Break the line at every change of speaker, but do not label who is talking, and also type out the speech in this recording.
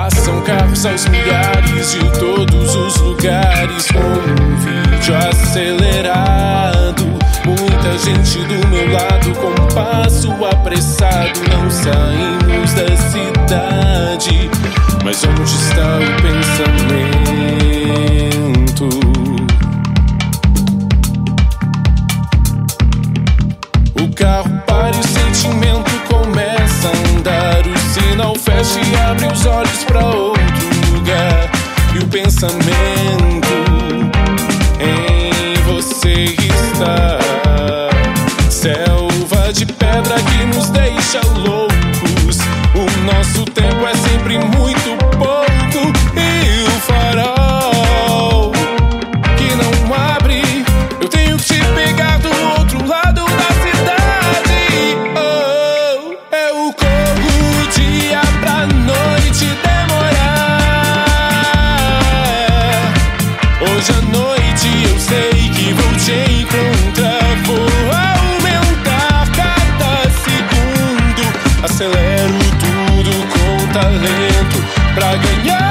Passam carros aos milhares de todos os lugares, com um vídeo acelerado. Muita gente do meu lado com um passo apressado. Não saímos da cidade, mas onde está o pensamento? O carro para e o sentimento começa a andar. O sinal fecha e abre os olhos pra outro lugar. E o pensamento em você está. Selva de pedra que nos deixa loucos. O nosso tempo é sempre muito pouco. E o farol que não abre, eu tenho que te pegar do outro lado da cidade. Oh, é o corro dia pra noite demorar. Hoje à noite eu sei que vou te encontrar. Vou aumentar cada segundo. Acelero tudo com talento pra ganhar.